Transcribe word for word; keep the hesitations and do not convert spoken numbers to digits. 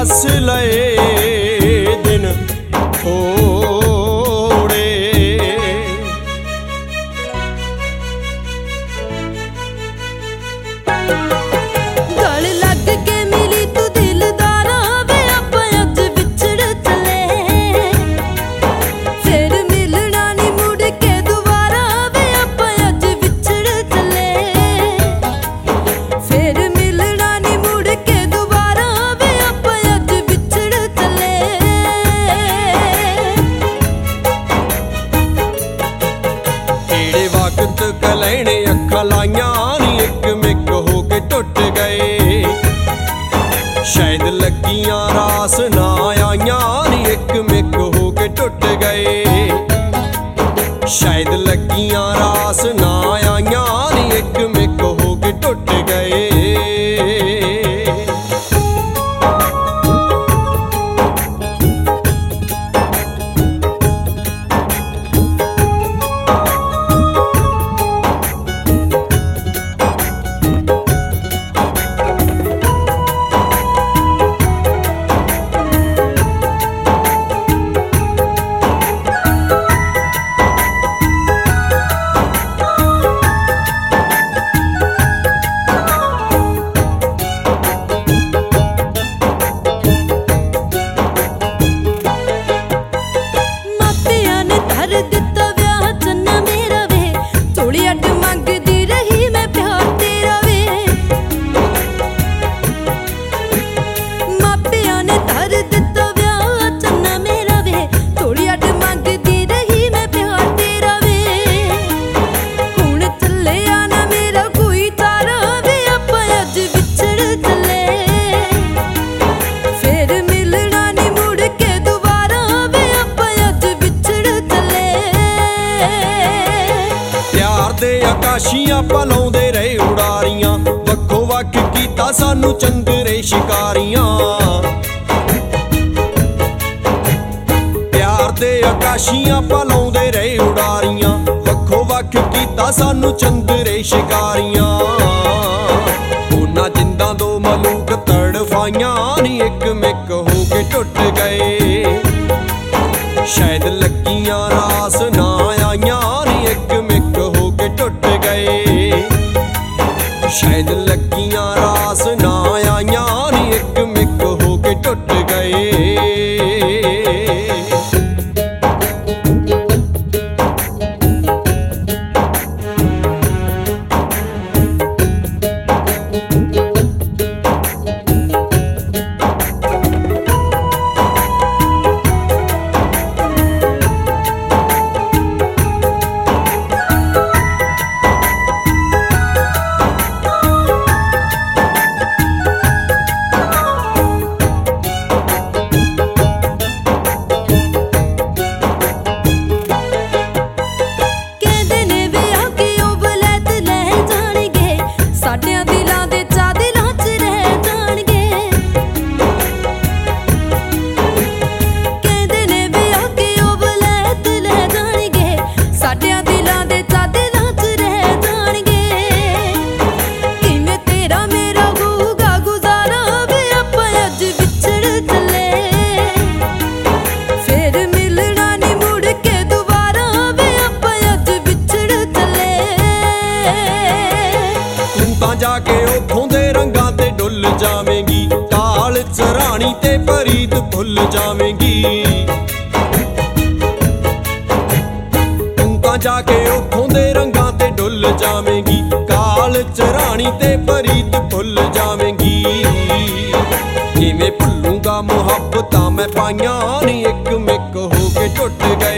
हस लए दिन थोड़े। गल लग के मिली तू दिलदारा वे आपां अज विछड़ चले, फिर मिलना नी मुड़ के दोबारा वे आपां अज विछड़ चले, फिर मिलना नी मुड़ के दोबारा वे आपां अज विछड़ चले। तेरे वक्त कलैने अखां लाइयां नी इक मिक हो के टुट गए, शायद लगियां रास ना आइयां नी इक मिक हो के टुट गए, शायद लगियां रास ना आइयां नी इक मिक हो के टुट गए। आकाशियां पलाउंदे रहे उड़ारियां, वक्खो वक्ख कीता सानू चंदरे शिकारियां। प्यार दे आकाशियां पलाउंदे रहे उड़ारियां, वक्खो वक्ख कीता सानू चंदरे शिकारियां। उन्हां जिंदां दो मलूक तड़फाइयां नी इक मिक हो के टुट गए, शायद लगियां रास ना आइयां नी इक मिक हो के टुट गए, शायद लगियां रास ना आइयां नी इक मिक हो के टुट गए। जाके उथों दे रंगां ते डुल जावेंगी, काल चराणी ते परीत भुल जावेंगी। तू तां जाके उथों दे रंगां ते डुल जावेंगी, काल चराणी ते परीत भुल जावेंगी। किवें भुलूंगा मुहब्बतां मैं पाइयां नी इक मिक हो के टुट गए,